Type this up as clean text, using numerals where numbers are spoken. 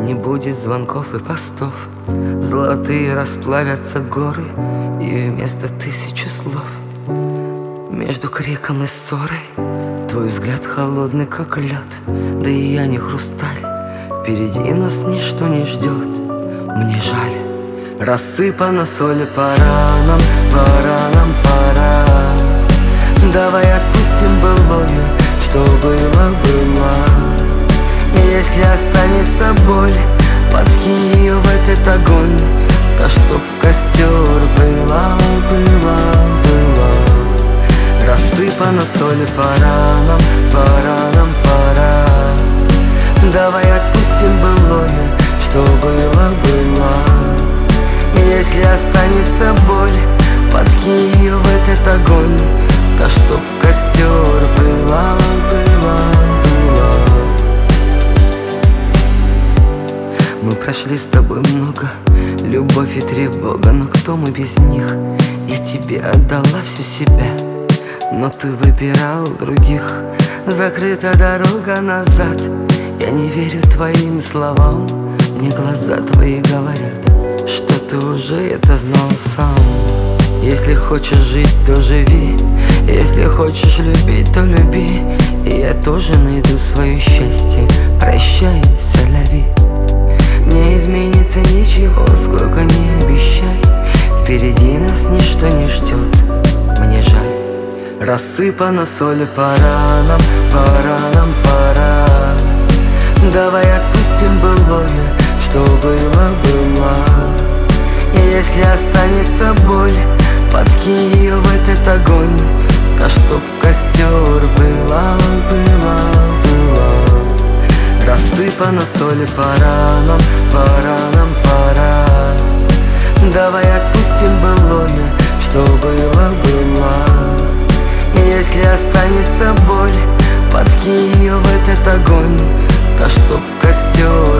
Не будет звонков и постов, золотые расплавятся горы, и вместо тысячи слов между криком и ссорой твой взгляд холодный, как лед. Да и я не хрусталь, впереди нас ничто не ждет. Мне жаль, рассыпана соль, пора нам, пора. Давай отпустим былое, что было. И если останется боль, подкинь ее в этот огонь, да чтоб костер была. Рассыпана соль, пора нам. Давай отпустим былое, что было. И если останется боль, подкинь ее в этот огонь, да чтоб костер была. Мы прошли с тобой много, любовь и тревога, но кто мы без них? Я тебе отдала всю себя, но ты выбирал других. Закрыта дорога назад, я не верю твоим словам. Мне глаза твои говорят, что ты уже это знал сам. Если хочешь жить, то живи, если хочешь любить, то люби. И я тоже найду свое счастье, прощай, соляви. Не изменится ничего, сколько не обещай, впереди нас ничто не ждет. Мне жаль, рассыпана соль, пора нам. Давай отпустим былое, что было. И если останется боль, подкинь ее в этот огонь, да чтоб костер была. Рассыпана соль, пора нам. Давай отпустим былое, что было. И если останется боль, подкинь ее в этот огонь, да чтоб костер